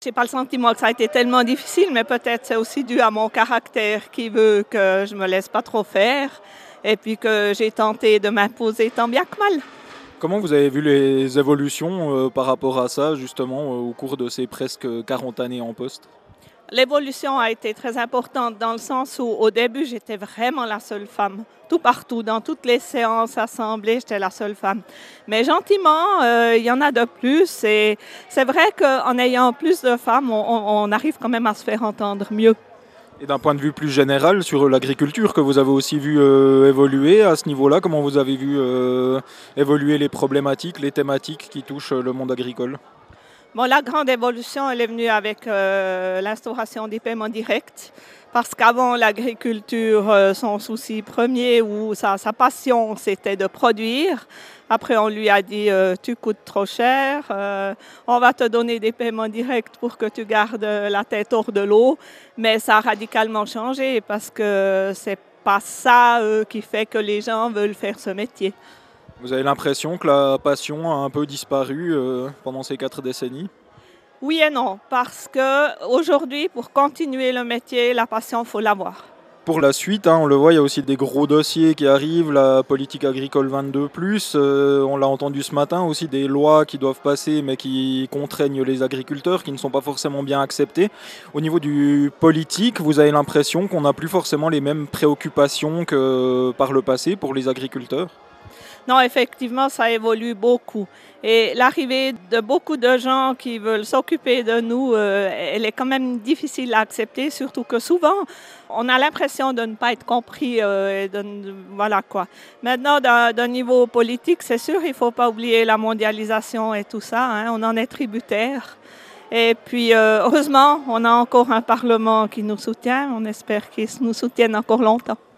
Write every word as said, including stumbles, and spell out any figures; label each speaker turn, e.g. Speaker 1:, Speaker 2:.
Speaker 1: J'ai pas le sentiment que ça a été tellement difficile, mais peut-être c'est aussi dû à mon caractère qui veut que je me laisse pas trop faire et puis que j'ai tenté de m'imposer tant bien que mal.
Speaker 2: Comment vous avez vu les évolutions euh, par rapport à ça, justement, euh, au cours de ces presque quarante années en poste?
Speaker 1: L'évolution a été très importante dans le sens où au début j'étais vraiment la seule femme. Tout partout, dans toutes les séances assemblées, j'étais la seule femme. Mais gentiment, euh, il y en a de plus et c'est vrai qu'en ayant plus de femmes, on, on- on arrive quand même à se faire entendre mieux.
Speaker 2: Et d'un point de vue plus général sur l'agriculture que vous avez aussi vu euh, évoluer à ce niveau-là, comment vous avez vu euh, évoluer les problématiques, les thématiques qui touchent le monde agricole?
Speaker 1: Bon, la grande évolution, elle est venue avec euh, l'instauration des paiements directs, parce qu'avant l'agriculture, euh, son souci premier ou sa, sa passion, c'était de produire. Après, on lui a dit, euh, tu coûtes trop cher, euh, on va te donner des paiements directs pour que tu gardes la tête hors de l'eau. Mais ça a radicalement changé parce que c'est pas ça euh, qui fait que les gens veulent faire ce métier.
Speaker 2: Vous avez l'impression que la passion a un peu disparu euh, pendant ces quatre décennies?
Speaker 1: Oui et non, parce que aujourd'hui, pour continuer le métier, la passion, faut l'avoir.
Speaker 2: Pour la suite, hein, on le voit, il y a aussi des gros dossiers qui arrivent, la politique agricole vingt-deux plus, euh, on l'a entendu ce matin, aussi des lois qui doivent passer mais qui contraignent les agriculteurs, qui ne sont pas forcément bien acceptées. Au niveau du politique, vous avez l'impression qu'on n'a plus forcément les mêmes préoccupations que par le passé pour les agriculteurs?
Speaker 1: Non, effectivement, ça évolue beaucoup. Et l'arrivée de beaucoup de gens qui veulent s'occuper de nous, euh, elle est quand même difficile à accepter, surtout que souvent, on a l'impression de ne pas être compris. Euh, et de ne- voilà quoi. Maintenant, d'un d'un niveau politique, c'est sûr, il ne faut pas oublier la mondialisation et tout ça, hein, on en est tributaire. Et puis, euh, heureusement, on a encore un Parlement qui nous soutient. On espère qu'il nous soutienne encore longtemps.